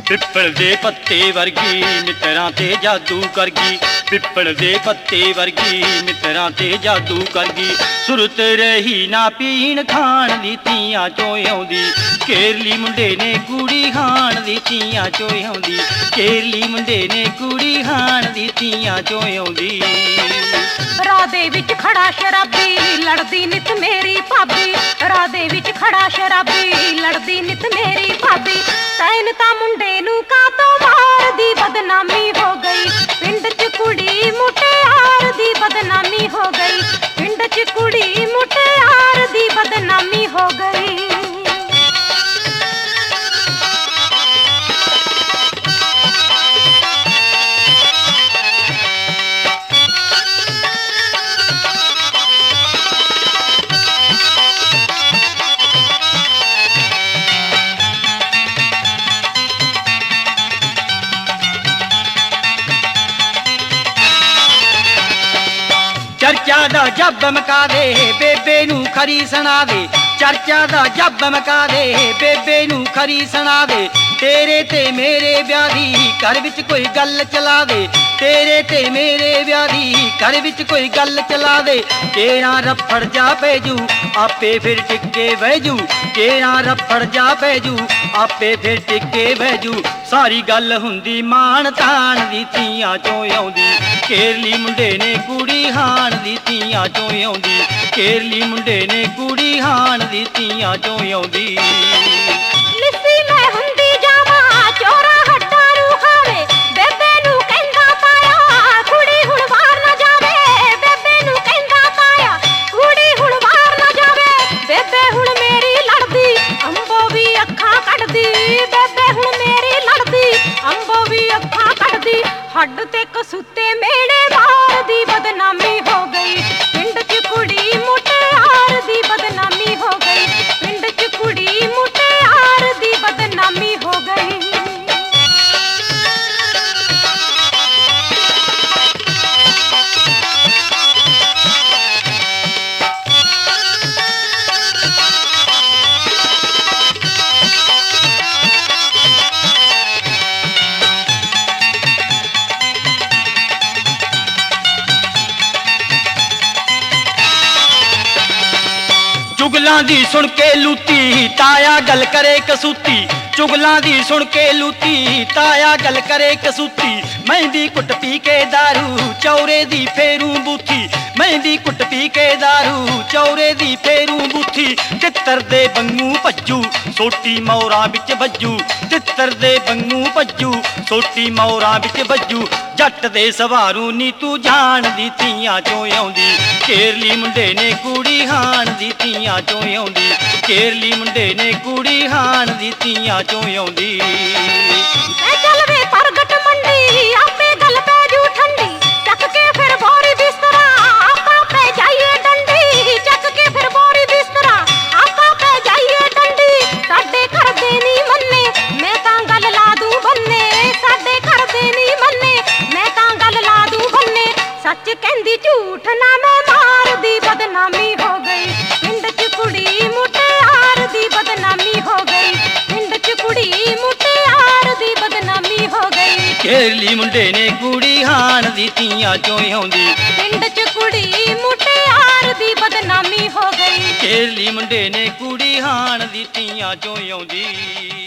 पिपल दे पत्ते वर्गी मित्रां ते जादू कर गई। पिपल दे पत्ते वर्गी मित्रां ते जादू कर गई। सुरत रही ना पीण खाण दी तियां चों आउंदी। केरली मुंडे ने कुड़ी खाण दी तियां चों आउंदी। केरली मुंडे ने कुड़ी खाण दी तियां चों आउंदी। राह दे विच खड़ा शराबी लड़दी नित मेरी भाभी। राह दे विच खड़ा शराबी लड़दी नित मेरी भाभी। तैन तां मुंडे नूं कातों मारदी बदनामी हो गई। पिंड च कुड़ी मुटियार दी बदनामी हो गई। पिंड च कुड़ी मुटियार दी बदनामी हो गई। चर्चा दा जब मका दे बेबे नूं खरी सुना दे। चर्चा दा जब मका दे बेबे नूं खरी सुना दे। तेरे ते मेरे ब्याह दी घर विच कोई गल चला दे। तेरे ते मेरे ब्याह दी घर विच कोई गल चला दे। केड़ा रफड़ जा पैजू आपे फिर टिके बैजू। केड़ा रफड़ जा पैजू आपे फिर टिके बैजू। सारी गल हुंदी मान तान दी तियां चों आउंदी। केरली मुंडे ने कुड़ी हाण दी तियां चों आउंदी। केरली मुंडे ने कुड़ी हाण दी तियां चों आउंदी। लिस्सी मैं हुंदी जावां चोरा हड्डां नूं खावे। बेबे नूं कहंदा पाया कुड़ी हुण वार ना जावे। बेबे नूं कहंदा पाया कुड़ी हुण वार ना जावे। बेबे हुण मेरी लड़दी अंबो भी अखां कढदी। बेबे हुण मेरी लड़दी अंबो भी अखां कढदी। हड्ड ते कसूते मेरे मार दी बदनामी हो गई। पिंड च कुड़ी मुटियार दी बदनामी हो गई। पिंड च कुड़ी मुटियार दी बदनामी हो गई। चुगलां दी सुन के लूती ताया गल करे कसूती। चुगलां दी सुन के लूती ताया गल करे कसूती। मेहंदी कुट पी के दारू चौरे दी फेरू बूथी। मेहंदी कुट पी के दारू चौरे दी फेरू बूथी। तित्तर दे बंगू भज्जू सोटी मौरां विच भज्जू। तित्तर दे बंगू भज्जू सोटी मौरां विच भज्जू। जट दे सवारू नी तू जान दी तियां चों आउंदी। केरली मुंडे ने कुड़ी हाण दी तियां चों आउंदी। केरली मुंडे ने कुड़ी हाण दी तियां चों आउंदी। मैं चल वे प्रगट मंडी आपे गल पै जू ठंडी। चक के फिर बोरी बिस्तरा आपां पे जाइए डंडी। चक के फिर बोरी बिस्तरा आपां पे जाइए डंडी। साडे घर दे नी मन्ने मैं तां गल ला दूं बन्ने। साडे घर दे नी मन्ने मैं तां गल ला दूं बन्ने। सच कहंदी झूठ ना मैं मार दी बदनामी हो गई। पिंड च कुड़ी मुटियार दी बदनामी हो गई। पिंड च कुड़ी मुटियार दी बदनामी हो गई। केरली मुंडे ने कुड़ी हाण दी तियां चों आउंदी। पिंड च कुड़ी मुटियार दी बदनामी हो गई। केरली मुंडे ने कुड़ी हाण दी तियां चों आउंदी।